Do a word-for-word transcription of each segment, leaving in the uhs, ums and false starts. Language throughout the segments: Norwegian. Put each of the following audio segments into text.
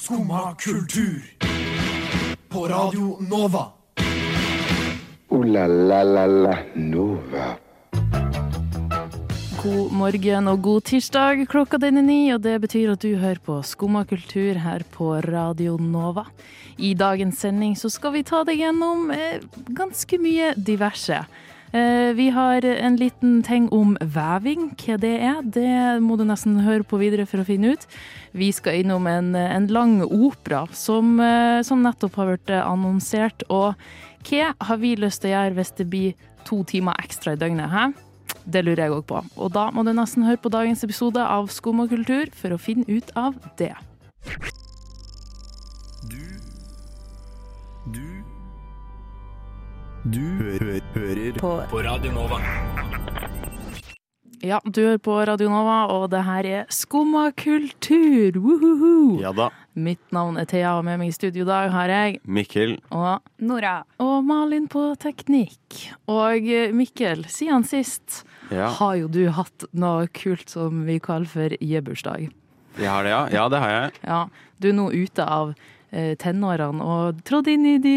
Skumma kultur. På Radio Nova. Ooh la la la la Nova. God morgen og god tirsdag. Klokka den er ni, og det betyr at du hører på Skumma kultur her på Radio Nova. I dagens sending så skal vi ta deg gjennom eh, ganske mye diverse. Eh, vi har en liten ting om veving, hva det er. Det må du nesten høre på videre for å finne ut. Vi skal innom en, en lang opera som, eh, som nettopp har vært annonsert. Og hva har vi lyst til å gjøre hvis det blir to timer ekstra i døgnet? Hæ? Det lurer jeg også på. Og da må du nesten høre på dagens episode av Skumma kultur for å finne ut av det. Du Du Du hø hører på. på Radio Nova. Ja, du hører på Radio Nova, og det her er Skumma kultur. Woohoo! Ja da. Mitt navn er Thea, og med meg i studio i dag har jeg Mikkel. og Nora. Og Malin på teknikk. Og Mikkel, siden sist Ja. har jo du hatt noe kult som vi kaller for jebbursdag. Jeg har det, ja. Ja, det har jeg. Ja, du er nå ute av eh, tenårene og trådd inn i de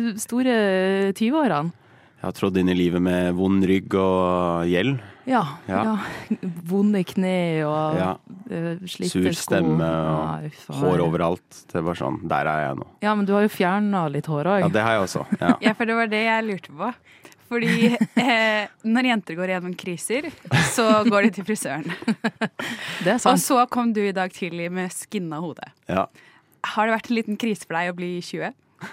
store tyveårene. Jeg har trådt inn i livet med vond rygg og gjeld. Ja, ja. Ja. Vonde kne og Ja. eh, slitte Sur sko. stemme og Nei, faen. hår overalt. Det var sånn, der er jeg nå. Ja, men du har jo fjernet litt hår Ja, også. det har jeg også. Ja. Ja, for det var det jeg lurte på. Fordi eh, når jenter går gjennom kriser, så går de til frisøren. Det er Og sant. så kom du i dag tidlig med skinna hode. Ja. Har det vært en liten krise for deg å bli tjue?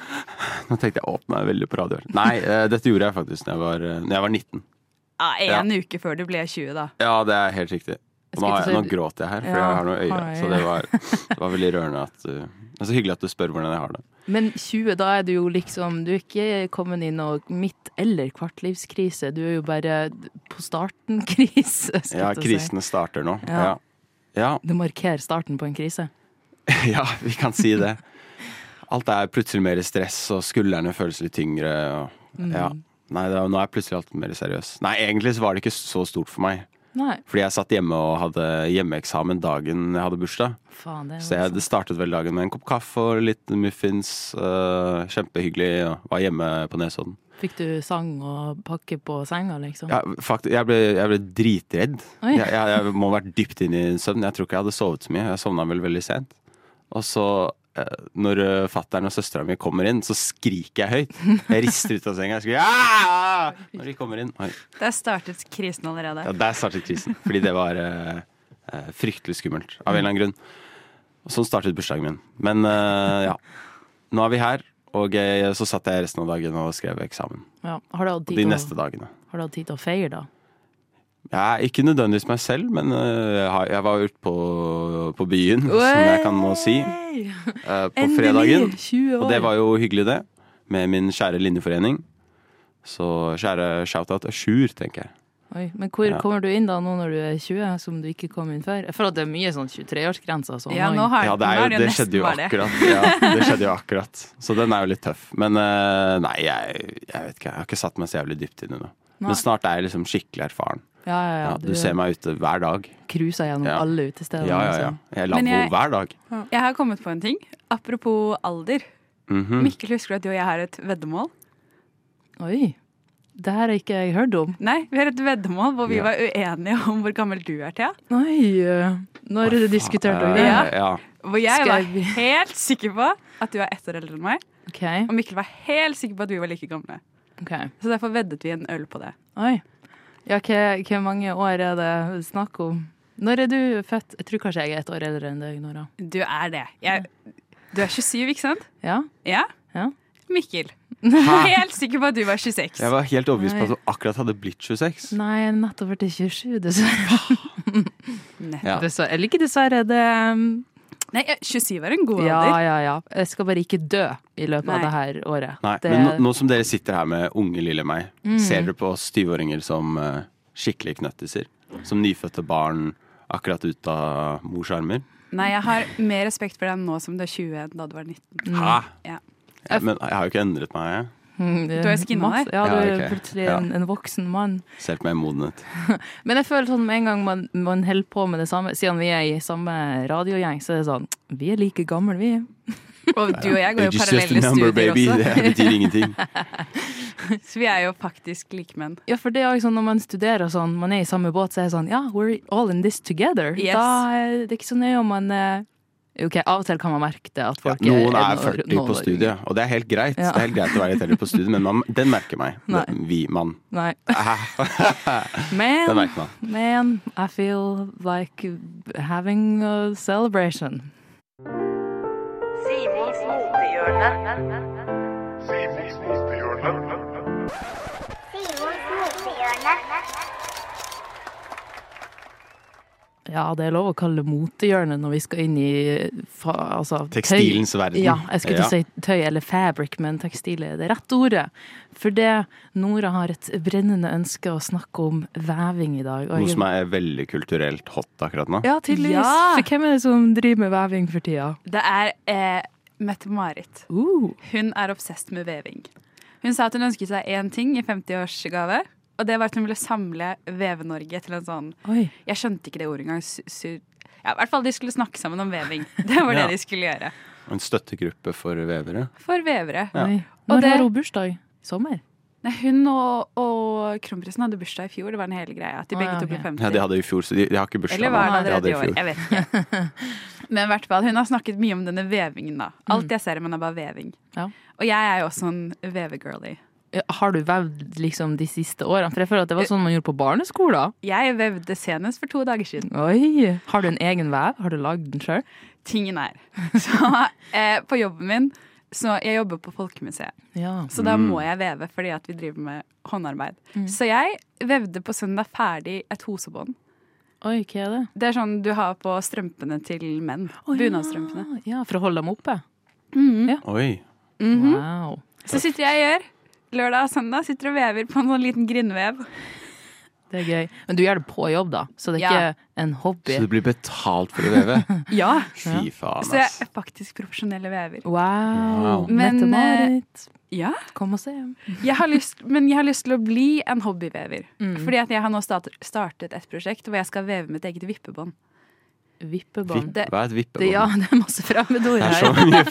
Nå tenkte jeg å åpne meg veldig på radio. Nei, eh, dette gjorde jeg faktisk når jeg var, eh, når jeg var nitten. Ja, en uke før du ble tjue, da. Ja, det er helt riktig. Og nå, har jeg, nå gråter jeg her, for Ja, jeg har noe øye. har jeg, Så det var, det var veldig rørende at uh, det er så hyggelig at du spør hvordan jeg har det. Men tjue, da er du jo liksom, du er ikke kommet i noe midt- eller kvartlivskrise. Du er jo bare på starten-krise, skal Ja, jeg til å si. krisene starter nå. Ja. Ja. Ja. Det markerer starten på en krise. Ja, vi kan si det. Alt er plutselig mer stress, og skuldrene føles litt tyngre. Og, ja. Nei, det, nå er plutselig alt mer seriøs. Nei, egentlig så var det ikke så stort for meg. Nei, Fordi jeg satt hjemme og hadde hjemmeeksamen dagen jeg hadde bursdag. faen, det er Så jo jeg sånn. det startet vel dagen med en kopp kaffe og litt muffins. øh, kjempehyggelig, og var hjemme på Nesodden. Fikk du sang og pakke på senga, liksom? Ja, faktisk, jeg ble, jeg ble dritredd. Oi. Jeg, jeg, jeg må ha vært dypt inn i søvn. Jeg tror ikke jeg hadde sovet så mye. Jeg sovna vel veldig sent. Og så, eh, når uh, fatteren og søstera mi kommer inn, så skriker jeg høyt. Jeg rister ut av senga. Jeg skriker «Aah!» når de kommer inn. Oi. Der startet krisen allerede. Ja, der startet krisen. Fordi det var eh, eh, fryktelig skummelt. Av en eller annen grunn. Og sånn startet bursdagen min. Men eh, ja. Nå er vi her. Og jeg, så satt jeg resten av dagen og skrev eksamen. Ja. Har du hatt Og tid de til å- neste dagene. har du hatt tid til å feire, da? Ja, ikke nødvendigvis meg selv, men øh, jeg, har, jeg var ute på, på byen, som jeg kan nå si, øh, på fredagen. tjue år. Og det var jo hyggelig det, med min kjære linjeforening. Så kjære shoutout Sjur, tenker jeg. Oi, men hvor Ja. kommer du inn da nå når du er tjue, som du ikke kom inn før? Jeg føler at det er mye sånn tjuetre-årsgrenser. Sånn. Ja, nå har Ja, det, er nå jo, er det skjedde jo nesten bare det. akkurat. Ja, det skjedde jo akkurat. Så den er jo litt tøff. Men øh, nei, jeg, jeg vet ikke, jeg har ikke satt meg så jævlig dypt inn i det. Nei. Men snart er jeg liksom skikkelig erfaren. Ja, ja, ja. Ja, du ser meg ute hver dag. cruiser gjennom Ja. alle utestedene. Ja, ja, ja. liksom. Jeg Men lavvo jeg- hver dag. Jeg har kommet på en ting. Apropos alder. Mhm. Mikkel, husker du at du og jeg har et veddemål? Oi, det her har ikke jeg hørt om. Nei, vi har et veddemål hvor vi Ja. var uenige om hvor gammel du er, Thea. Oi, øh, når Oi, diskuterte faen. dere det? Ja. Eh, ja. Hvor jeg Skal var vi- helt sikker på at du er ett år eldre enn meg. Ok, Og Mikkel var helt sikker på at vi var like gamle. ok. Så derfor veddet vi en øl på det. Oi. Ja, hva, hvor mange år er det snakk om? Når er du født? Jeg tror kanskje jeg er et år eldre enn deg, Nora. Du er det. Jeg, du er tjuesju, ikke sant? Ja? Ja? Ja. Mikkel. Helt sikker på at du var tjueseks. Jeg var helt overbevist på at Nei. du akkurat hadde blitt tjueseks. Nei, jeg er nettopp vært tjuesju, dessverre. Nettopp. Ja. dessverre. Eller ikke dessverre, det um, Nei, tjuesyv var en god Ja, alder. ja, ja. Jeg skal bare ikke dø i løpet Nei. av det her året. Nei, det, men nå, nå som dere sitter her med unge lille meg, Mm. ser dere på oss tyveåringer som uh, skikkelige knøttiser? Som nyfødte barn akkurat ut av mors armer? Nei, jeg har mer respekt for deg nå som du er tjue enn da du var nitten. Hæ? Ja. Ja, men jeg har jo ikke endret meg, jeg. Du har skinna Masse- deg. Ja, du Ja, er ok. plutselig Ja. en, en voksen mann. Selv om jeg er modnet. Men jeg føler sånn med en gang man, man holder på med det samme, siden vi er i samme radiogjeng, så er det sånn, vi er like gamle, vi. Og du og jeg går jo It's just a parallelle number, studier baby. også. Det betyr ingenting. Så vi er jo faktisk likemenn. Ja, for det er jo sånn når man studerer og sånn, man er i samme båt, så er det sånn, ja, we're all in this together. Yes. Da er det ikke så nøye om man, eh, ok, av og til kan man merke det at Ja, folk noen er noen- førti noen på år studiet, og det er helt greit. Ja. Det er helt greit å være litt eldre på studiet, men man, den merker meg. Nei. Den- Vi, mann. yngre. Nei. Den Men, merker man. man, I feel like having a celebration. Simons motehjørne. Simons motehjørne. Simons motehjørne. Ja, det er lov å kalle det motehjørnet når vi skal inn i fa, altså, Tekstilens tøy. verden. Ja, jeg skulle Ja. til å si tøy eller fabric, men tekstil er det rette ordet. For det, Nora har et brennende ønske å snakke om veving i dag. og Noe jeg- som er veldig kulturelt hot akkurat nå. Ja, tydeligvis. Ja. For hvem er det som driver med veving for tida? Det er eh, Mette-Marit. Uh. Hun er obsessed med veving. Hun sa at hun ønsket seg én ting i femti-årsgave, og det var at hun ville samle Veve-Norge til en sånn Oi. Jeg skjønte ikke det ordet engang. Su su ja, I hvert fall de skulle snakke sammen om veving. Det var Ja. det de skulle gjøre. En støttegruppe for vevere. For vevere. Ja. Oi. Og Når det- har hun bursdag? I sommer? Nei, hun og, og kronprinsen hadde bursdag i fjor. Det var en hele greie. At de Å, begge ja, to ok. ble femti. Ja, de hadde i fjor, så de, de har ikke bursdag. Eller var nå. det De allerede i hadde år? Jeg vet ikke. Men i hvert fall, hun har snakket mye om denne vevingen. da. Alt jeg ser om henne er bare veving. Ja. Og jeg er jo også en vevegirly. Ja, Har du vevd liksom de siste årene? For jeg føler at det var sånn man gjorde på barneskolen. Jeg vevde senest for to dager siden. Oi. Har du en egen vev? Har du lagd den sjøl? Tingen er Så eh, på jobben min så jeg jobber på Folkemuseet. Ja. Så da Mm. må jeg veve fordi at vi driver med håndarbeid. Så jeg vevde på søndag ferdig et hosebånd. Oi, hva er det? Det er sånn du har på strømpene til menn. Å, ja. Bunadsstrømpene. Ja, for å holde dem oppe? Oi. Mhm. Wow. Så sitter jeg og gjør. Lørdag og søndag sitter og vever på en sånn liten grindvev. Det er gøy. Men du gjør det på jobb, da? Så det er Ja. ikke en hobby? Så du blir betalt for å veve? Ja, Fy faen, Så jeg ass. er faktisk profesjonelle vever. Wow. Wow. Men, Mette-Marit, Ja, kom og se. jeg har lyst, men jeg har lyst til å bli en hobbyvever. Mm. Fordi at jeg har nå start, startet et prosjekt hvor jeg skal veve mitt eget vippebånd. Vippebånd. Det- Hva er et Det, vippebånd? ja, det er masse fremmedord Det er her. så mye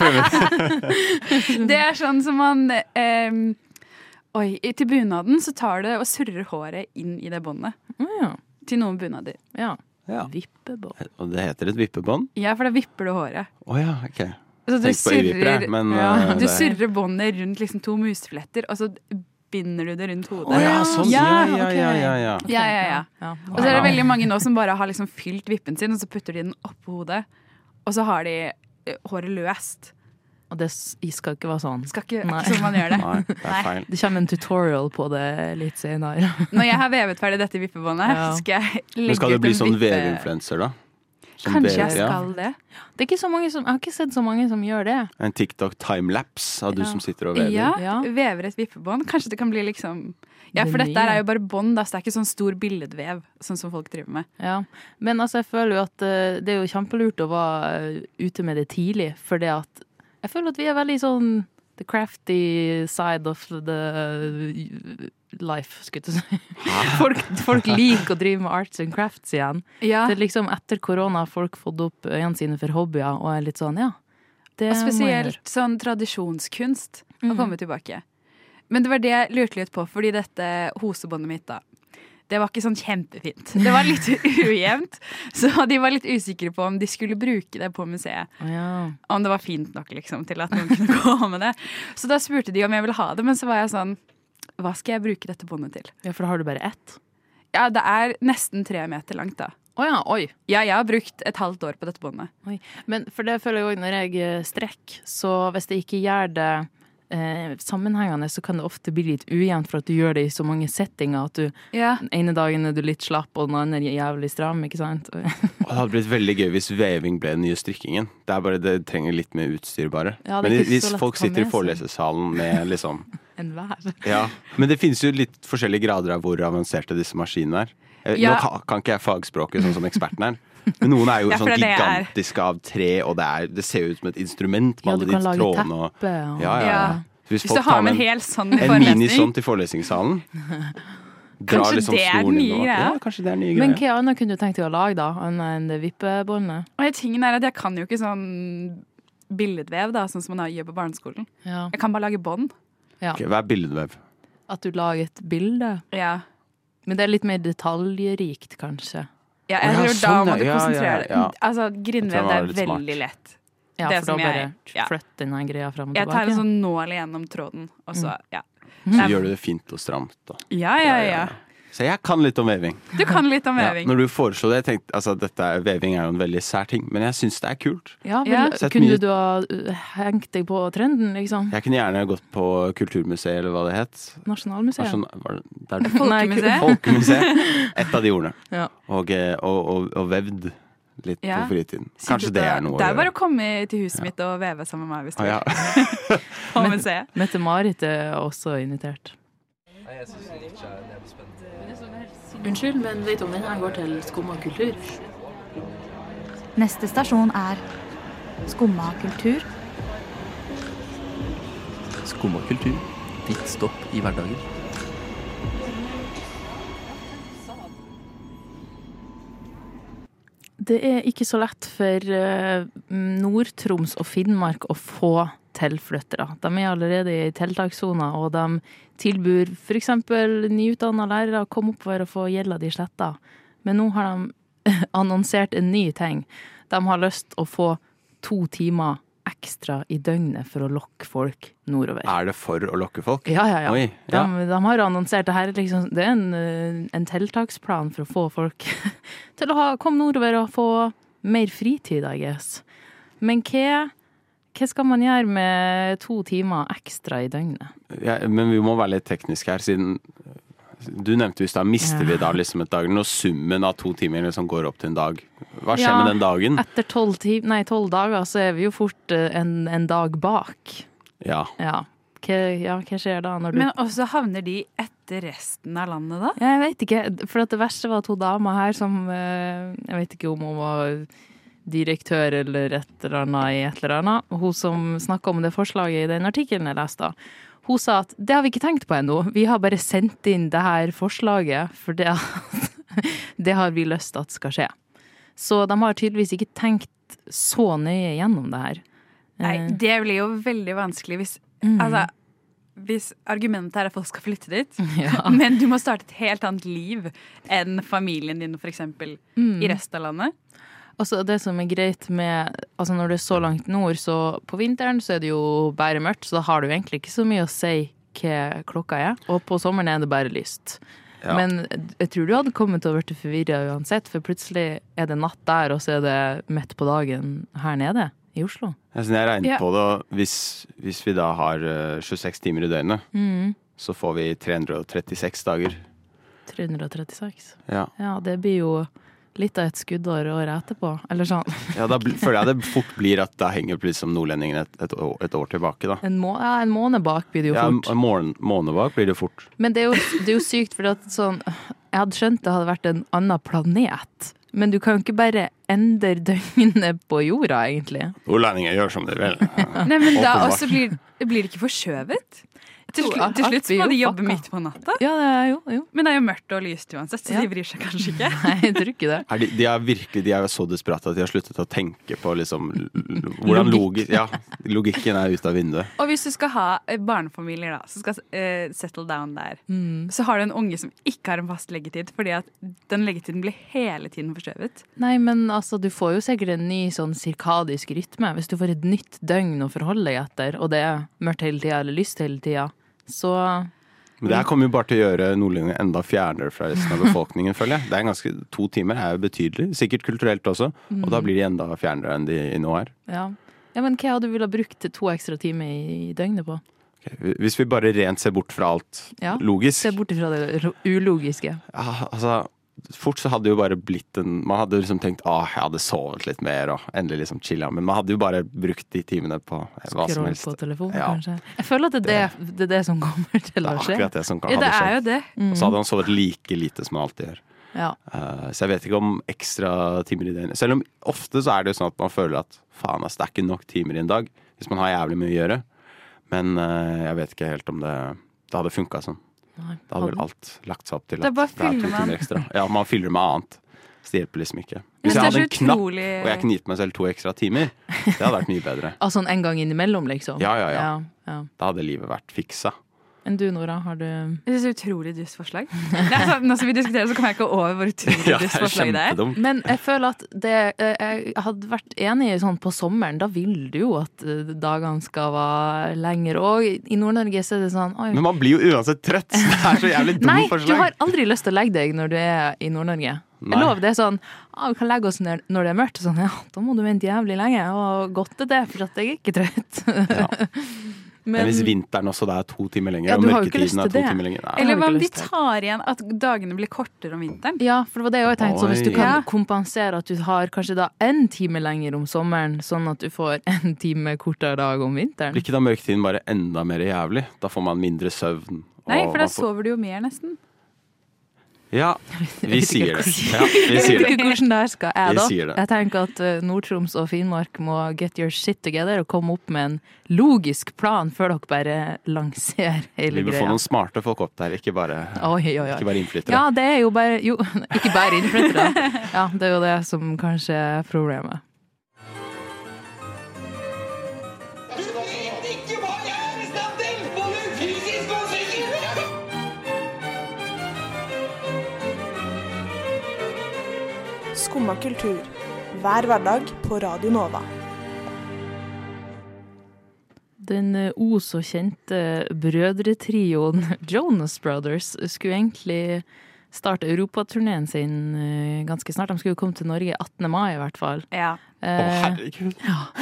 fremmede. Det er sånn som man eh, Oi, i- til bunaden så tar det og surrer håret inn i det båndet. Å, ja. Til noen bunader. ja. Ja. Vippebånd. Og det heter et vippebånd? Ja, for da vipper du håret. Å ja, ok. Så du Tenk på øyevippere, surrer, men ja, uh, du det- surrer båndet rundt liksom to musefletter, og så binder du det rundt hodet. Å ja, sånn. Ja, ja, ok. ja, ja, ja. Ja, ja, ja. Ja. Og så er det Wow. veldig mange nå som bare har liksom fylt vippen sin, og så putter de den oppå hodet. Og så har de eh, håret løst. Og det s- skal ikke være sånn. Skal ikke, Nei. ikke sånn man gjør det. Nei, det er feil. Det kommer en tutorial på det litt senere. Når jeg har vevet ferdig dette vippebåndet, Ja. så skal jeg legge Men skal du ut bli en sånn vippe- veveinfluencer, da? Som Kanskje jeg vever- ja. skal det. Det er ikke så mange som, jeg har ikke sett så mange som gjør det. En TikTok-timelapse av du Ja. som sitter og vever. Ja, Ja. vever et vippebånd. Kanskje det kan bli liksom Ja, for Det dette er nye. jo bare bånd, da, så det er ikke sånn stor billedvev, sånn som folk driver med. Ja. Men altså, jeg føler jo at eh, det er jo kjempelurt å være eh, ute med det tidlig, for det at jeg føler at vi er veldig sånn the crafty side of the life, skulle jeg til å si. Folk, folk liker å drive med arts and crafts igjen. Ja, Det er liksom etter korona har folk fått opp øynene sine for hobbyer, og er litt sånn, ja. Det og må jeg gjøre. spesielt sånn tradisjonskunst har Mhm. kommet tilbake. Men det var det jeg lurte litt på, fordi dette hosebåndet mitt, da. Det var ikke sånn kjempefint. Det var litt ujevnt, så de var litt usikre på om de skulle bruke det på museet. Å, ja. Om det var fint nok liksom, til at noen kunne gå med det. Så da spurte de om jeg ville ha det, men så var jeg sånn, hva skal jeg bruke dette båndet til? Ja, for da har du bare ett. Ja, det er nesten tre meter langt da. Å ja, oi. Ja, jeg har brukt et halvt år på dette båndet. Oi. Men for det føler jeg også når jeg eh, strekker, så hvis det ikke gjør det eh, sammenhengende, så kan det ofte bli litt ujevnt for at du gjør det i så mange settinger at du, Ja. den ene dagen er du litt slapp, og den andre er jævlig stram, ikke sant? Og det hadde blitt veldig gøy hvis veving ble den nye strikkingen. Det er bare, det trenger litt mer utstyr, bare. Ja, det er Men ikke hvis så lett folk å ta sitter i med seg. forelesesalen med liksom En vev. Ja, men det finnes jo litt forskjellige grader av hvor avanserte disse maskinene er. Eh, Ja. Nå kan, kan ikke jeg fagspråket sånn som eksperten er. Men noen er jo Ja, for sånn det er det jeg er. gigantiske av tre, og det, er, det ser ut som et instrument med Ja, alle du de kan lage trådene og teppe. Og... Ja, ja, ja. Ja. Hvis, Hvis du har med en hel sånn i en forelesning. mini sånn til forelesningssalen. Kanskje det er den nye greia? Ja, kanskje det er den nye Men greia. hva annet kunne du tenkt deg å lage da, enn det vippebåndet? Og tingen er at jeg kan jo ikke sånn billedvev, da, sånn som man gjør på barneskolen. Ja. Jeg kan bare lage bånd. Ja. Ok, hva er billedvev? At du lager et bilde. Ja. Men det er litt mer detaljrikt, kanskje. Ja, Å, jeg ja, tror da sånn, må du ja, ja, konsentrere deg. ja. Altså, grindvev, Jeg tror det det er var litt veldig smart. lett. Ja, Det for som da bare jeg- ja. flytt den her greia frem og Jeg tar tilbake. en sånn nål gjennom tråden, og så, ja. Så gjør du det fint og stramt. Da. Ja, ja, ja. Så jeg kan litt om veving. Du kan litt om Ja, veving. når du foreslo det, jeg tenkte altså, dette er, veving er jo en veldig sær ting, men jeg syns det er kult. Ja, vel, Ja. Sett kunne mye- du ha uh, hengt deg på trenden, liksom? Jeg kunne gjerne gått på Kulturmuseet, eller hva det het. Nasjonalmuseet. Nasjon- var det- der- Folkemuseet. Folkemuseet. Et av de ordene. Ja. Og, eh, og, og, og vevd litt Ja. på fritiden. Kanskje det er noe Det er å bare gjøre. å komme til huset mitt og veve sammen med meg hvis du Ah, ja. vil. På museet. Mette-Marit er også invitert. Unnskyld, men vet du om denne går til Skumma kultur? Neste stasjon er Skumma kultur. Skumma kultur. Ditt stopp i hverdagen. Det er ikke så lett for uh, Nord-Troms og Finnmark å få tilflyttere. De er allerede i tiltakssoner, og de tilbyr for eksempel nyutdannede lærere å komme oppover og få gjelda de sletta. Men nå har de annonsert en ny ting. De har lyst å få to timer ekstra i døgnet for å lokke folk nordover. Er det for å lokke folk? Ja, ja, ja. Oi, ja. De, de har annonsert det her. Liksom, det er en, eh, en tiltaksplan for å få folk til å ha, komme nordover og få mer fritid, I guess. Men hva, hva skal man gjøre med to timer ekstra i døgnet? Ja, men vi må være litt tekniske her, siden du nevnte hvis da mister Ja. vi da liksom et dag, når summen av to timer liksom går opp til en dag. Hva skjer Ja, med den dagen? Etter tolv ti- nei, tolv dager så er vi jo fort eh, en, en dag bak. Ja. Ja. Hva, ja, hva skjer da når du Men også havner de etter resten av landet, da? Jeg vet ikke, for at det verste var to damer her som eh, jeg vet ikke om hun var direktør eller et eller annet i et eller annet. Og hun som snakket om det forslaget i den artikkelen jeg leste, hun sa at det har vi ikke tenkt på ennå. Vi har bare sendt inn det her forslaget, for det, det har vi lyst til at skal skje. Så de har tydeligvis ikke tenkt så nøye gjennom det her. Nei, Eh, det blir jo veldig vanskelig hvis, Mm. altså, hvis argumentet er at folk skal flytte dit, Ja. men du må starte et helt annet liv enn familien din, for eksempel, Mm. i resten av landet. Altså det som er greit med, altså når det er så langt nord, så på vinteren så er det jo bare mørkt, så da har du egentlig ikke så mye å si hva klokka er. Og på sommeren er det bare lyst. Ja. Men jeg tror du hadde kommet til å være forvirret uansett, for plutselig er det natt der, og så er det midt på dagen her nede i Oslo. Jeg, jeg regner Ja. på det, og hvis, hvis vi da har eh, tjueseks timer i døgnet, Mm. så får vi tre hundre og trettiseks dager. tre hundre og trettiseks. Ja, Ja, det blir jo litt av et skuddår året etterpå, eller sånn. ja da bl- føler jeg det fort blir at da henger liksom nordlendingen et, et, år, et år tilbake da. En, må, ja, en måned bak blir det jo Ja, fort. en måned, måned bak blir det fort. Men det er jo, det er jo sykt, for at sånn, jeg hadde skjønt det hadde vært en annen planet. Men du kan jo ikke bare endre døgnet på jorda, egentlig. Nordlendinger gjør som de vil. Nei, men da Åpenbart. også blir, blir det ikke forskjøvet. Til, Jo, slu, til alt slutt så blir må jo de jobbe fucka. midt på natta. Ja, det er jo, jo. Men det er jo mørkt og lyst uansett, så Ja. de bryr seg kanskje ikke. Nei, jeg tror ikke det. Er de, de er virkelig de er så desperate at de har sluttet å tenke på liksom, l- l- hvordan logi, ja, logikken er ute av vinduet. Og hvis du skal ha eh, barnefamilier da, som skal eh, settle down der, Mm. så har du en unge som ikke har en fast leggetid, fordi at den leggetiden blir hele tiden forskjøvet. Nei, men altså, du får jo sikkert en ny sånn cirkadisk rytme. Hvis du får et nytt døgn å forholde deg etter, og det er mørkt hele tida eller lyst hele tida, så Men det her kommer jo bare til å gjøre nordlendinger enda fjernere fra resten av befolkningen, føler jeg. Det er ganske, to timer er jo betydelig, sikkert kulturelt også, og da blir de enda fjernere enn de nå er. ja. Ja, men hva hadde du ville ha brukt to ekstra timer i døgnet på? Ok, Hvis vi bare rent ser bort fra alt Ja. logisk, Se bort ifra det ro- ulogiske. ja, altså, fort så hadde jo bare blitt en, man hadde liksom tenkt, ah, jeg hadde sovet litt mer, og endelig liksom chillet, men man hadde jo bare brukt de timene på hva som Scroll helst. på telefonen, Ja. kanskje. Jeg føler at det er det, det, er det som kommer til Det å er skje. akkurat det som kan Ja, hadde det er skjedd. jo det. Og så hadde han sovet like lite som han alltid gjør. Ja. Uh, så jeg vet ikke om ekstra timer i døgnet. Selv om ofte så er det jo sånn at man føler at faen, ass, det er ikke nok timer i en dag hvis man har jævlig mye å gjøre. Men uh, jeg vet ikke helt om det, det hadde funket sånn. Nei, det hadde vel alt lagt seg opp til det at bare det er to fyller man. timer ekstra. Ja, man fyller med annet. Så det hjelper liksom ikke. Men Hvis jeg det er hadde så en knapp, utrolig- og jeg kunne gitt meg selv to ekstra timer, det hadde vært mye bedre. Altså en gang innimellom, liksom? Ja, ja, ja. ja, ja. Da hadde livet vært fiksa. Enn du, Nora, har du... Det er så utrolig dust forslag. Det er sånn, nå som vi diskuterer, så kommer jeg ikke over hvor utrolig Ja, dust det er forslag det er. kjempedumt. Men jeg føler at det, eh, jeg hadde vært enig i sånn på sommeren, da vil du jo at eh, dagene skal være lenger, og i i Nord-Norge så er det sånn oi. Men man blir jo uansett trøtt. Det er så jævlig dumt Nei, forslag. du har aldri lyst til å legge deg når du er i Nord-Norge. Nei. Jeg lover, det er sånn, ah, vi kan legge oss når, når det er mørkt, sånn, ja, da må du vente jævlig lenge, og godt er det, for at jeg er ikke trøtt. Ja. Men, Men hvis vinteren også da er to timer lenger, Ja, og du har jo ikke lyst mørketiden er til to det. timer lenger. Nei. Eller har hva du om ikke vi lyst til. tar igjen at dagene blir kortere om vinteren? Ja, for det var det jeg tenkte, så hvis du Oi. kan Ja. kompensere at du har kanskje da en time lenger om sommeren, sånn at du får en time kortere dag om vinteren. Blir ikke da mørketiden bare enda mer jævlig? Da får man mindre søvn. Nei, og for da man får- sover du jo mer nesten. Ja, vi vet ikke sier det. hvordan- Ja, vi Jeg sier vet det. ikke hvordan det her skal jeg Vi da. sier det. Jeg tenker at uh, Nord-Troms og Finnmark må get your shit together og komme opp med en logisk plan før dere bare lanserer Vi hele vil få greia. noen smarte folk opp der, ikke bare, Oi, oi, oi. ikke bare innflyttere. Ja, det er jo bare, jo, ikke bare innflyttere. Ja, det er jo det som kanskje er problemet. Skumma kultur. Hver hverdag på Radio Nova. Den eh, o så kjente brødretrioen Jonas Brothers skulle egentlig starte europaturneen sin eh, ganske snart. De skulle jo komme til Norge attende mai i hvert fall. Ja. Å, herregud.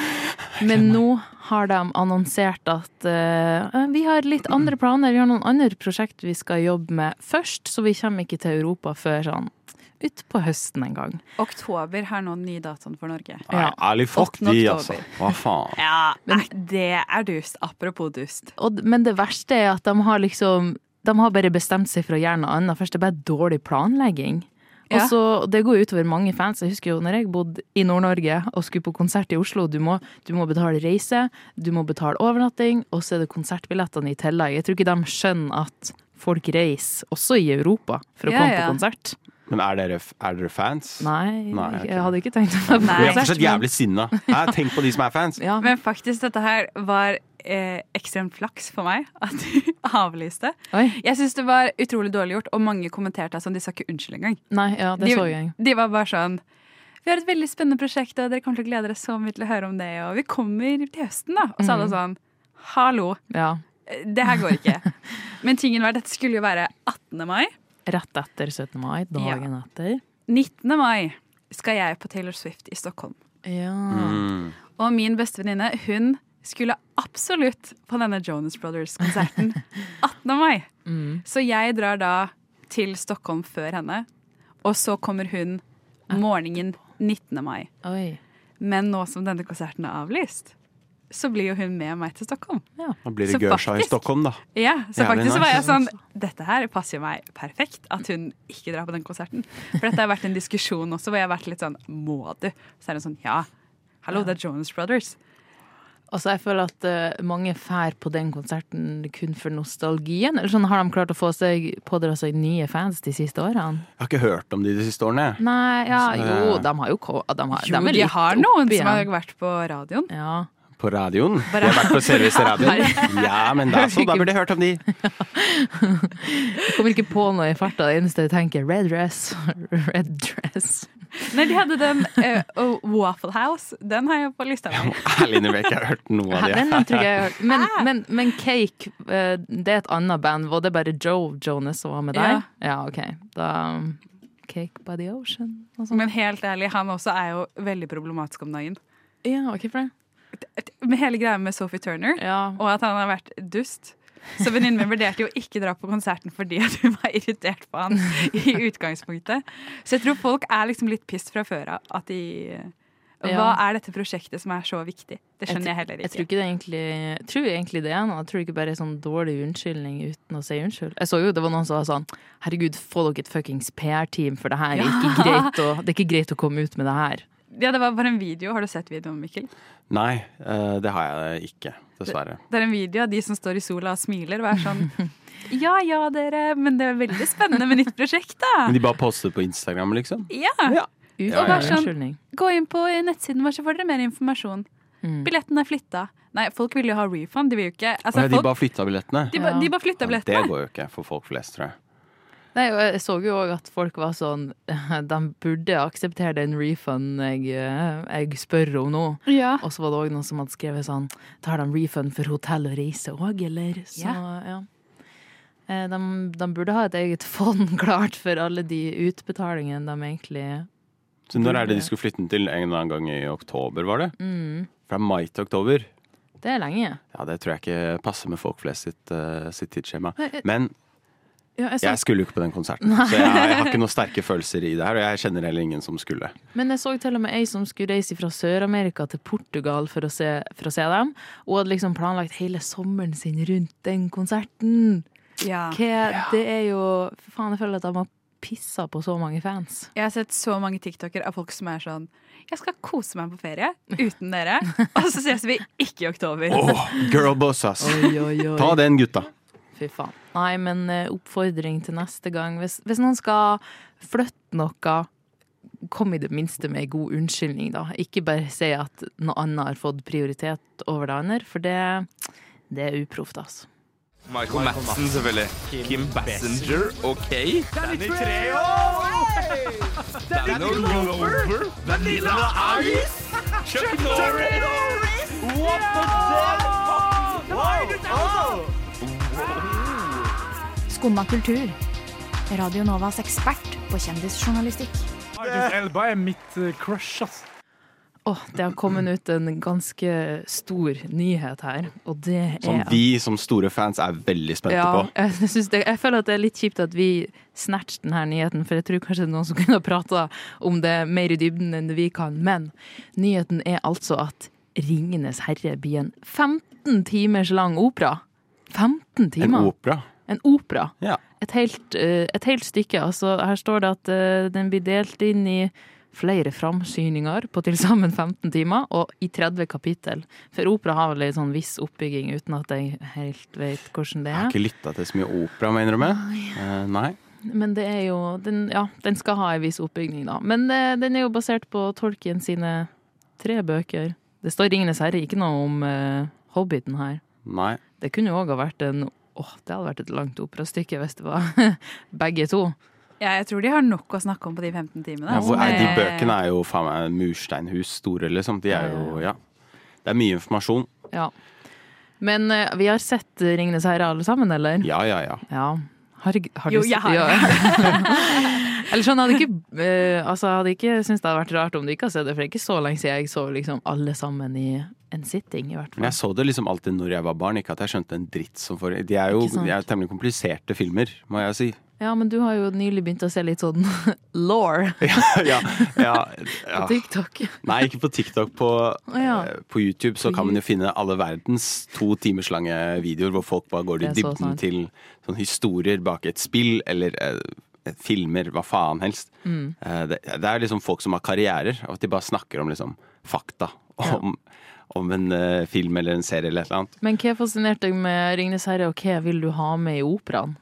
Men nå har de annonsert at eh, vi har litt andre planer. Vi har noen andre prosjekt vi skal jobbe med først, så vi kommer ikke til Europa før sånn ut på høsten en gang. Oktober har nå ny datoen for Norge. Nei, ærlig fuck åttende de, oktober. altså. Hva faen? Ja, men det er dust. Apropos dust. Og, men det verste er at de har liksom de har bare bestemt seg for å gjøre noe annet. Først det er bare dårlig planlegging. Ja. Og så, det går utover mange fans. Jeg husker jo når jeg bodde i Nord-Norge og skulle på konsert i Oslo, du må, du må betale reise, du må betale overnatting, og så er det konsertbillettene i tillegg. Jeg tror ikke de skjønner at folk reiser også i Europa for å Ja, komme ja. på konsert. Men er dere, er dere fans? Nei, Nei, ok. jeg hadde ikke tenkt å være på Nei. Jeg er konsert. fortsatt jævlig sinna. Hæ, Tenk på de som er fans. Ja. Men faktisk, dette her var eh, ekstremt flaks for meg at du avlyste. Oi. Jeg synes det var utrolig dårlig gjort, og mange kommenterte sånn, de sa ikke unnskyld engang. Nei, ja, det de, så jeg. De var bare sånn, vi har et veldig spennende prosjekt, og dere kommer til å glede dere så mye til å høre om det, og vi kommer til høsten da. Og så hadde jeg sånn, hallo, Ja, det her går ikke. Men tingen var, dette skulle jo være attende mai. rett etter syttende mai, dagen etter. nittende mai skal jeg på Taylor Swift i Stockholm. Ja. Mm. Og min beste venninne, hun skulle absolutt på denne Jonas Brothers-konserten attende mai. Mm. Så jeg drar da til Stockholm før henne, og så kommer hun morgenen nittende mai. Oi. Men nå som denne konserten er avlyst, så blir jo hun med meg til Stockholm. Ja. Da blir det Så Gørsha i faktisk- Stockholm, da. Ja, så Jævlig faktisk så var jeg nice. sånn, dette her passer jo meg perfekt, at hun ikke drar på den konserten. For dette har vært en diskusjon også, hvor jeg har vært litt sånn, må du? Så er det sånn, ja, hallo, det er Jonas Brothers. Altså, jeg føler at uh, mange fær på den konserten kun for nostalgien. Eller sånn, har de klart å få seg pådra seg nye fans de siste årene? Jeg har ikke hørt om de de siste årene. Nei, ja, Så- jo, de har jo ko- de har, Jo, er de, litt har opp noen igjen. som har vært på radioen. Ja. På radioen. De har vært på Service-radioen. Ja, men da, så, da burde jeg hørt om de. Jeg kommer ikke på noe i farta. Det eneste jeg tenker, red dress, red dress. Nei, de hadde den eh, og Waffle House, den har jeg på lista mi. Ærlig innrømme, jeg har ikke hørt noe av de. Den tror jeg jeg har hørt. Men, men, men Cake, eh, det er et annet band. Var det bare Joe Jonas som var med der? Ja. Ja, ok. Da Cake by the Ocean. og sånt. Men helt ærlig, han også er jo veldig problematisk om dagen. Ja, ok for det. Med hele greia med Sophie Turner, Ja. og at han har vært dust. Så venninnen min vurderte jo ikke dra på konserten fordi at hun var irritert på han i utgangspunktet. Så jeg tror folk er liksom litt pissed fra før av at de Hva Ja. er dette prosjektet som er så viktig? Det skjønner jeg heller Jeg ikke. tror ikke det egentlig Jeg tror egentlig det er noe. Jeg tror ikke bare er sånn dårlig unnskyldning uten å si unnskyld. Jeg så jo det var noen som var sånn herregud, få dere et fuckings P R-team, for det her er ikke Ja. greit å, det er ikke greit å komme ut med det her. Ja, det var bare en video. Har du sett videoen, Mikkel? Nei, uh, det har jeg ikke, dessverre. Det, det er en video av de som står i sola og smiler og er sånn ja, ja, dere, men det er veldig spennende med nytt prosjekt, da. Men de bare poster på Instagram, liksom? Ja. ja. Og bare sånn, gå inn på nettsiden vår, så får dere mer informasjon. Mm. Billetten er flytta. Nei, folk vil jo ha refund, de vil jo ikke altså, ja, De folk, bare flytta billettene? De, ba, de bare flytta billettene. Ja, det går jo ikke for folk flest, tror jeg. Nei, jeg så jo også at folk var sånn de burde akseptere den refund jeg, jeg spør om nå. Ja. Og så var det også noen som hadde skrevet sånn, tar de refund for hotell og reise også, eller? Så, ja. Ja. De, de burde ha et eget fond klart for alle de utbetalingene de egentlig... Så når er det de skulle flytte den til? En eller annen gang i oktober, var det? Mm. Fra mai til oktober? Det er lenge. Ja, det tror jeg ikke passer med folk flest sitt, uh, sitt tidsskjema. Men... Ja, jeg, så... jeg skulle jo ikke på den konserten, Nei. så jeg, jeg har ikke noen sterke følelser i det her, og jeg kjenner heller ingen som skulle. Men jeg så til og med ei som skulle reise fra Sør-Amerika til Portugal for å, se, for å se dem, og hadde liksom planlagt hele sommeren sin rundt den konserten. Ja. Hva, det er jo, for faen, jeg føler at de har pisset på så mange fans. Jeg har sett så mange TikToker av folk som er sånn, jeg skal kose meg på ferie uten dere, og så ses vi ikke i oktober. Åh, girl boss, ass. Oi, oi, oi. Ta den, gutta. Fy faen. Nei, men uh, oppfordring til neste gang. Hvis, hvis noen skal flytte noe, kom i det minste med en god unnskyldning, da. Ikke bare si at noe annet har fått prioritet over det andre, for det, det er uproft, altså. Michael Madsen, selvfølgelig. Kim Basinger, ok. Danny Trejo! Danny Glover! Vanilla Ice! Chuck Norris! What the fuck? Hva er det der? Skumma kultur. Radio Novas ekspert på kjendisjournalistikk. Idris Elba er mitt crush, ass. Åh, oh, det har kommet ut en ganske stor nyhet her, og det er... Som vi som store fans er veldig spente ja, på. Jeg, synes det, jeg føler at det er litt kjipt at vi snatcher denne nyheten, for jeg tror kanskje det er noen som kunne ha pratet om det mer i dybden enn det vi kan, men nyheten er altså at Ringenes herre blir en femten timers lang opera. femten timer. En opera? En opera. Ja. Et helt, et helt stykke. Altså, her står det at den blir delt inn i flere framsyninger på til sammen femten timer, og i tretti kapittel. For opera har vel en sånn viss oppbygging, uten at jeg helt vet hvordan det er. Jeg har ikke lyttet til så mye opera, mener du med? Uh, nei. Men det er jo, den, ja, den skal ha en viss oppbygging da. Men uh, den er jo basert på Tolkien sine tre bøker. Det står Ringenes herre, ikke noe om uh, Hobbiten her. Nei. Det kunne jo også ha vært en, åh, det hadde vært et langt operastykke hvis det var begge to. Ja, jeg tror de har nok å snakke om på de femten timene. Ja, hvor, er, de bøkene er jo faen meg mursteinhus store, liksom. De er jo, ja. Det er mye informasjon. Ja. Men uh, vi har sett Ringenes herre alle sammen, eller? Ja, ja, ja. Ja. Har, har jo, du, jeg har. Ja. Eller sånn, hadde ikke, uh, altså, hadde ikke syntes det hadde vært rart om du ikke har sett det, for det er ikke så lenge siden jeg så liksom alle sammen i en sitting, i hvert fall. Men jeg så det liksom alltid når jeg var barn, ikke at jeg skjønte en dritt som for... De er jo de er temmelig kompliserte filmer, må jeg si. Ja, men du har jo nylig begynt å se litt sånn lore. ja, ja, ja, ja. På TikTok. Nei, ikke på TikTok. På, oh, ja. eh, på YouTube så på kan man jo finne alle verdens to timers lange videoer hvor folk bare går i dybden til sånn historier bak et spill eller eh, filmer, hva faen helst. Mm. Eh, det, det er liksom folk som har karrierer, og at de bare snakker om liksom fakta om, ja. om en uh, film eller en serie eller et eller annet. Men hva fascinerte deg med Ringenes herre, og hva vil du ha med i operaen?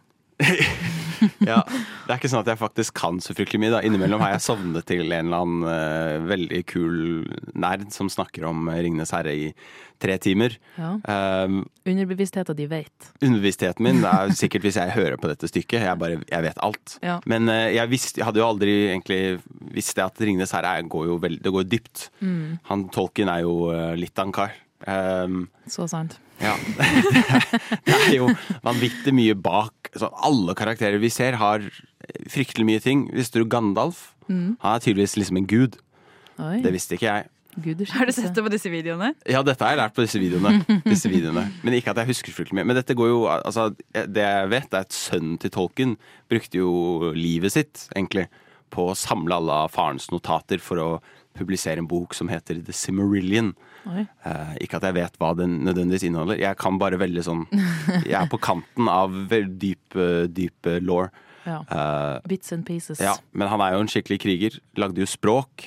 Ja, det er ikke sånn at jeg faktisk kan så fryktelig mye da. Innimellom har jeg sovnet til en eller annen uh, veldig kul nerd som snakker om Ringenes herre i tre timer. Ja. Um, Underbevisstheten de vet. Underbevisstheten min er sikkert hvis jeg hører på dette stykket. Jeg, bare, jeg vet alt. Ja. Men uh, jeg, visste, jeg hadde jo aldri egentlig visst det at Ringenes herre er, går jo veld, det går dypt. Mm. Han Tolkien er jo uh, litt av en kar. Um, så sant. Ja. Det er jo vanvittig mye bak. Altså, alle karakterer vi ser har fryktelig mye ting. Visste du Gandalf? Mm. Han er tydeligvis liksom en gud. Oi. Det visste ikke jeg. Guders. Har du sett det på disse videoene? Ja, dette har jeg lært på disse videoene. disse videoene. Men ikke at jeg husker fryktelig mye. Men dette går jo, altså, det jeg vet er at sønnen til Tolkien brukte jo livet sitt, egentlig, på å samle alle farens notater for å publisere en bok som heter The Silmarillion. Uh, ikke at jeg vet hva den nødvendigvis inneholder. Jeg kan bare veldig sånn jeg er på kanten av veldig dyp, dyp law. Ja. Uh, Bits and pieces. Ja, men han er jo en skikkelig kriger. Lagde jo språk.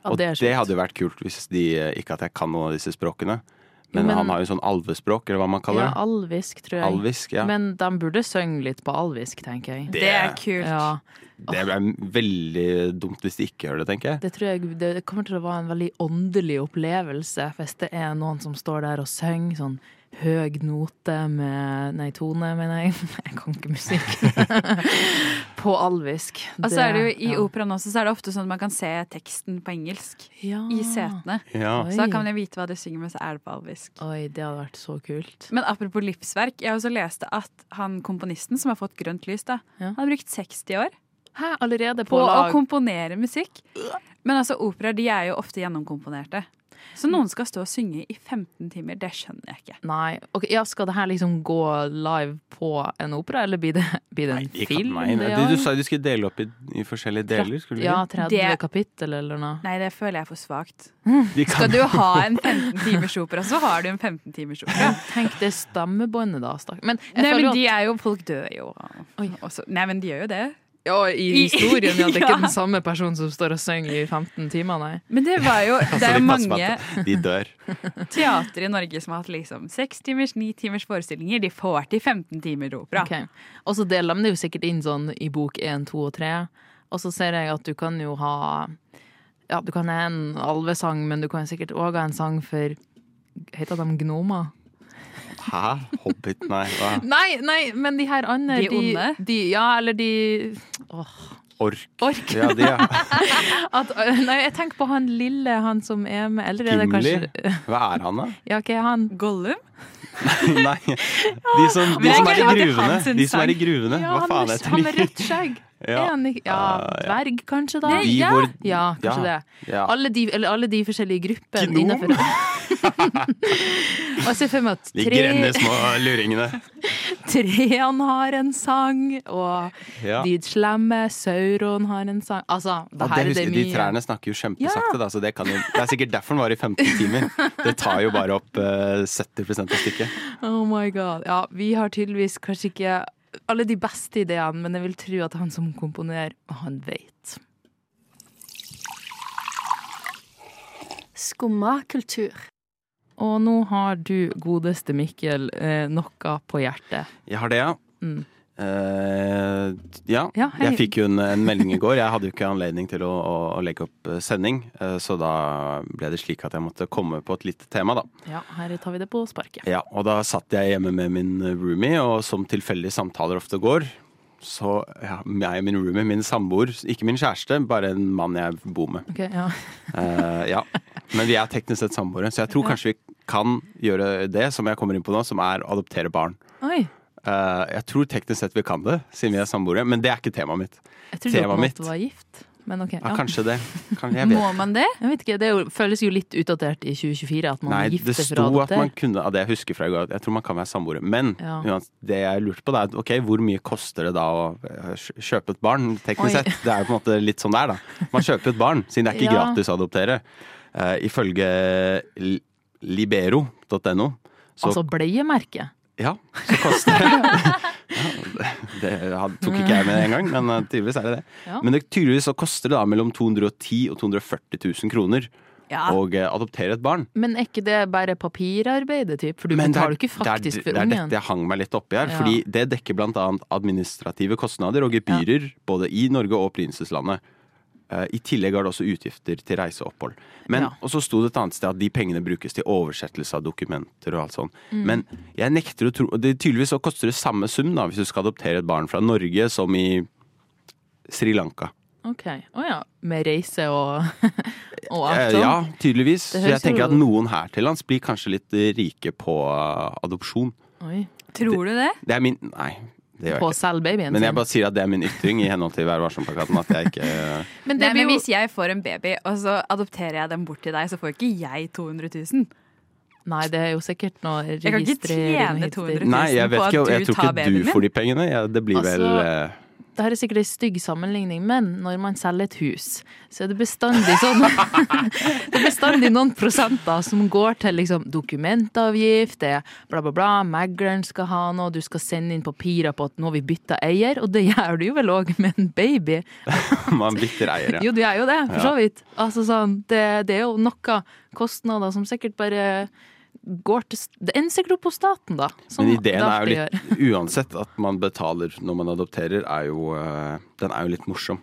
Og det, det hadde jo vært kult hvis de, ikke at jeg kan noen av disse språkene, men, men han har jo sånn alvespråk, eller hva man kaller det. Ja, alvisk, tror jeg. Alvisk, ja. Men de burde synge litt på alvisk, tenker jeg. Det, det er kult. Ja. Det er veldig dumt hvis de ikke gjør det, tenker jeg. Det tror jeg det kommer til å være en veldig åndelig opplevelse hvis det er noen som står der og synger sånn høg note med, nei, tone, mener jeg. Jeg kan ikke musikk. På alvisk. Og så er det jo i ja. operaen også, så er det ofte sånn at man kan se teksten på engelsk ja. i setene. Ja. Så da kan man vite hva du synger med, så er det på alvisk. Oi, det hadde vært så kult. Men apropos livsverk, jeg også leste at han komponisten som har fått grønt lys da, ja. han har brukt seksti år Hæ, allerede på, på lag. Å komponere musikk. Men altså, opera, de er jo ofte gjennomkomponerte. Så noen skal stå og synge i femten timer, det skjønner jeg ikke. Nei, okay, ja, skal det her liksom gå live på en opera, eller blir det, blir det en nei, film? Nei, nei. Du, du sa du skulle dele opp i, i forskjellige deler, skulle du? Ja, tretti det... kapittel eller noe. Nei, det føler jeg for svagt. Mm. Skal du ha en femten timers opera, så har du en femten timers opera. Tenk det stammebåndet da, stakk. Men, nei, men at... de er jo, folk dør jo. Også, nei, men de gjør jo det. Ja, i historien, ja, det er ikke ja. den samme personen som står og synger i femten timer, nei. Men det var jo, det er jo mange de dør. teater i Norge som har hatt liksom seks timers, ni timers forestillinger, de får til femten timer opera. Okay. Og så deler de det jo sikkert inn sånn i bok én, to og tre, og så ser jeg at du kan jo ha, ja, du kan ha en alvesang, men du kan sikkert også ha en sang for, heter de gnomer? Hæ? Hobbit? Nei, hva? Nei, nei, men de her andre De onde? De, de, ja, eller de åh. Ork. Ork. Ja, de, ja. At, nei, jeg tenker på han lille, han som er med eller er det Gimli? Kanskje... Hva er han da? Ja, ok, han Gollum? Nei, de som, de som er i gruvene. De som er i gruvene. Ja, hva faen heter de? Han med rødt skjegg. Ja, ja, dverg kanskje da? De ja. Hvor, ja, kanskje ja, det. Ja. Alle, de, eller alle de forskjellige gruppene innenfor. Og jeg ser for meg at tre... De grønne små luringene. Treene har en sang, og ja. de slemme Sauron har en sang. Altså, det her det, er det mye. De trærne snakker jo kjempesakte, ja. da, så det, kan jo, det er sikkert derfor den var i femten timer. Det tar jo bare opp uh, sytti prosent av stykket. Oh my god. Ja, vi har tydeligvis kanskje ikke alle de beste ideene, men jeg vil tro at han som komponerer, han vet. Skumma kultur. Og nå har du, godeste Mikkel, eh, noe på hjertet. Jeg har det, ja. Mm. Uh, ja, ja jeg fikk jo en, en melding i går. Jeg hadde jo ikke anledning til å, å, å legge opp sending, uh, så da ble det slik at jeg måtte komme på et lite tema, da. Ja, her tar vi det på sparket. Ja, og da satt jeg hjemme med min roomie, og som tilfeldige samtaler ofte går, så ja, jeg og min roomie, min samboer, ikke min kjæreste, bare en mann jeg bor med. Okay, ja. uh, ja. Men vi er teknisk sett samboere, så jeg tror kanskje vi kan gjøre det som jeg kommer inn på nå, som er å adoptere barn. Oi. Uh, jeg tror teknisk sett vi kan det, siden vi er samboere, men det er ikke temaet mitt. Jeg tror du måtte være gift, men ok. Ja, ja kanskje det. Kan, Må man det? Jeg vet ikke, det jo, føles jo litt utdatert i tjue tjue-fire at man Nei, er gifte for å adoptere. Nei, det sto at man kunne, av det jeg husker fra i går, jeg tror man kan være samboere, men ja. det jeg lurte på det er, ok, hvor mye koster det da å kjøpe et barn, teknisk Oi. sett? Det er jo på en måte litt sånn der da. Man kjøper et barn, siden det er ikke ja. gratis å adoptere. Uh, ifølge libero punktum no så, altså bleiemerke? Ja, så koster det. Ja, det, det tok ikke jeg med en gang, men tydeligvis er det det. Ja. Men det, tydeligvis så koster det da mellom to hundre og ti og to hundre og førti tusen kroner ja. å adoptere et barn. Men er ikke det bare papirarbeidet, typ? For du betaler jo ikke faktisk det er, for ungen. Det er ungen. dette jeg hang meg litt oppi her, Ja. fordi det dekker blant annet administrative kostnader og gebyrer, ja. både i Norge og opprinnelseslandet. Uh, I tillegg har det også utgifter til reiseopphold. Men, Ja. og så sto det et annet sted at de pengene brukes til oversettelse av dokumenter og alt sånt. Mm. Men jeg nekter å tro, og det tydeligvis så koster det samme sum da, hvis du skal adoptere et barn fra Norge som i Sri Lanka. Ok, å ja, med reise og, og alt Uh, sånn. ja, tydeligvis. Det Så jeg høres tenker jo- at noen her til lands blir kanskje litt rike på uh, adopsjon. Oi. Tror du det? Det er min, nei. Det gjør På jeg ikke. selv babyen Men jeg sin. bare sier at det er min ytring i henhold til Vær varsom-plakaten, at jeg ikke Men, Nei, men hvis jeg får en baby, og så adopterer jeg den bort til deg, så får ikke jeg to hundre tusen. Nei, det er jo sikkert noe Jeg kan ikke registrering tjene to hundre tusen Nei, jeg vet på at ikke, du jeg tror tar ikke babyen du min. får de pengene. Ja, det blir Altså, vel eh, det her er sikkert en stygg sammenligning, men når man selger et hus, så er det bestandig sånn, det er bestandig noen prosenter som går til liksom dokumentavgift, det er bla bla bla, megleren skal ha noe, du skal sende inn papirer på at nå har vi byttet eier, og det gjør du jo vel også med en baby. Man bytter eier, ja. Jo, du er jo det, for Ja. så vidt. Altså sånn, det, det er jo noe kostnader som sikkert bare går til, det enser opp på staten da. Som Men ideen det er jo alltid litt, uansett at man betaler når man adopterer, er jo, øh, den er jo litt morsom.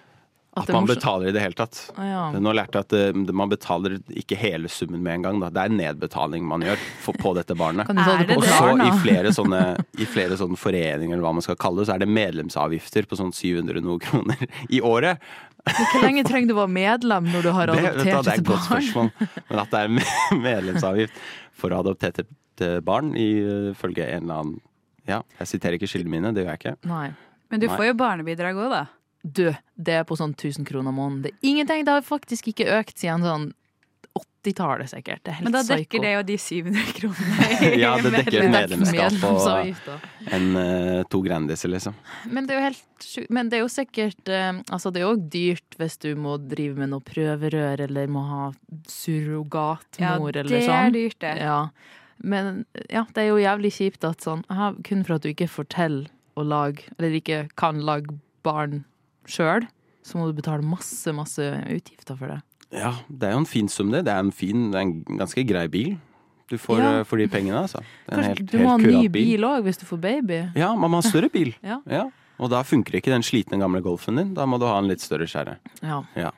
At At det er man morsom- betaler i det hele tatt. Ah, ja. Nå lærte jeg at øh, man betaler ikke hele summen med en gang. Da. Det er en nedbetaling man gjør for, på dette barnet. Kan du ta det på Og så barna? i flere, sånne, i flere sånne foreninger, eller hva man skal kalle det, så er det medlemsavgifter på sånn syv hundre noe kroner i året. Men hvor lenge trenger du å være medlem når du har Det, vet du, adoptert det er et et godt barn? spørsmål. Men at det er med- medlemsavgift for å adoptere et barn, ifølge en eller annen. Ja, jeg siterer ikke kildene mine, det gjør jeg ikke. Nei. Men du Nei. får jo barnebidrag også da. Du, det er på sånn tusen kroner måneden. Det er ingenting, det har faktisk ikke økt siden sånn åttitallet sikkert. Det er helt Men da psyko. dekker det jo de syv hundre kronene. Ja, det dekker et medlemskap på Medlemsavgift, da. en uh, to Grandiser, liksom. Men det er jo helt sjukt. Men det er jo sikkert eh, altså det er jo også dyrt hvis du må drive med noe prøverør eller må ha surrogatmor Ja, eller det sånn. er dyrt det. Ja. Men ja, det er jo jævlig kjipt at sånn aha, kun for at du ikke får til å lage, eller ikke kan lage barn selv, så må du betale masse, masse utgifter for det. Ja, det er jo en fin sum det. Det er en fin, det er en ganske grei bil. Du får Ja. uh, for de pengene, altså. Det er en Kanskje helt, du må ha helt en ny kurat bil også hvis du får baby. Ja, man må ha en større bil. Ja. Ja. Og da funker ikke den slitne gamle Golfen din. Da må du ha en litt større skjære. Ja. Ja.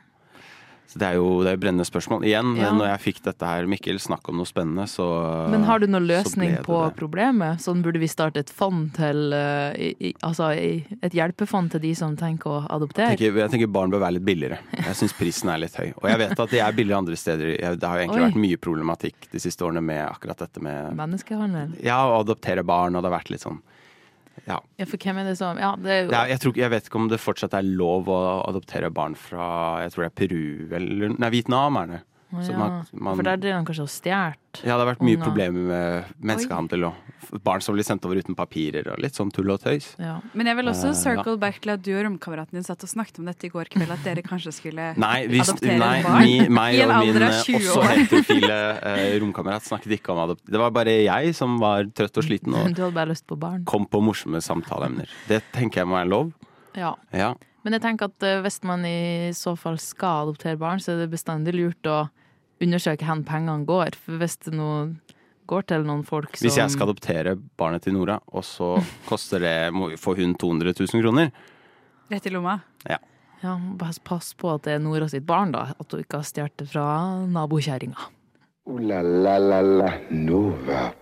Så det er jo det er jo brennende spørsmål. Igjen, Ja. når jeg fikk dette her, Mikkel, snakk om noe spennende, så Men har du noen så ble løsning det på det. problemet? Sånn burde vi starte et fond til, eh, i, i, altså i, et hjelpefond til de som tenker å adoptere? Jeg tenker, jeg tenker barn bør være litt billigere. Jeg syns prisen er litt høy. Og jeg vet at de er billigere andre steder. Jeg, det har jo egentlig Oi. vært mye problematikk de siste årene med akkurat dette med Menneskehandel? ja, å adoptere barn, og det har vært litt sånn ja. Ja, for hvem er det som Ja, det er jo Det er, jeg, tror, ikke- jeg vet ikke om det fortsatt er lov å adoptere barn fra jeg tror det er Peru eller Nei, Vietnam er det. Å, Så ja. man- man- For der driver han kanskje og stjert. Ja, det har vært mye Unger. problemer med menneskehandel og barn som blir sendt over uten papirer og litt sånn tull og tøys. Ja. Men jeg vil også Eh, circle back til at du og romkameraten din satt og snakket om dette i går kveld, at dere kanskje skulle Nei, vi, adoptere nei et barn mi, meg i en og min alder av eh, tjue også år. heterofile eh, romkamerat snakket ikke om adopt. Det var bare jeg som var trøtt og sliten og Du hadde bare lyst på barn. kom på morsomme samtaleemner. Det tenker jeg må være lov. Ja. Ja. Men jeg tenker at eh, hvis man i så fall skal adoptere barn, så er det bestandig lurt å undersøke hvor pengene går. For hvis det nå går til noen folk som Hvis jeg skal adoptere barnet til Nora, og så koster det må- får hun to hundre tusen kroner. Rett i lomma. Ja. Ja, bare pass på at det er Nora sitt barn, da. At du ikke har stjålet det fra nabokjerringa. Ooh la la la la Nova.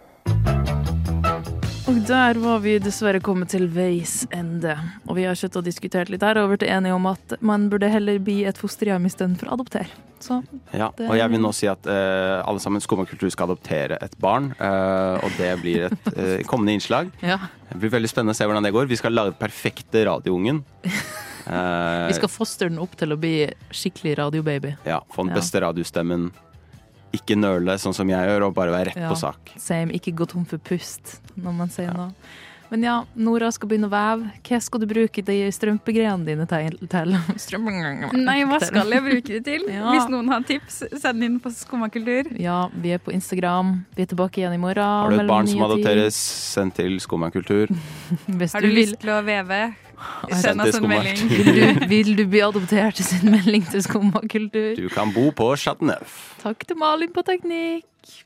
Og der var vi dessverre kommet til veis ende. Og vi har sett og diskutert litt her og vært enige om at man burde heller bli et fosterhjem i stedet for å adoptere. Så Ja, det- og jeg vil nå si at eh, alle sammen Skumma kultur skal adoptere et barn, eh, og det blir et eh, kommende innslag. ja. Det blir veldig spennende å se hvordan det går. Vi skal lage den perfekte radioungen. Eh, Vi skal fostre den opp til å bli skikkelig radiobaby. ja, få den Ja. beste radiostemmen. Ikke nøle sånn som jeg gjør, og bare være rett Ja. på sak. Same, ikke gå tom for pust når man sier noe. Men ja, Nora skal begynne å veve. Hva skal du bruke de strømpegreiene dine til? til? Strømpegreiene. Nei, hva skal jeg bruke det til? Ja. Hvis noen har tips, send inn på Skumma kultur. Ja, vi er på Instagram. Vi er tilbake igjen i morgen. Har du et mellom barn som ni og ti. adopteres, send til Skumma kultur. Hvis Har du du vil, lyst til å veve? Send Send oss til en Skumma melding. kultur. vil, du, vil du bli adoptert til sin melding til Skumma kultur? Du kan bo på Chateauneuf. Takk til Malin på teknikk.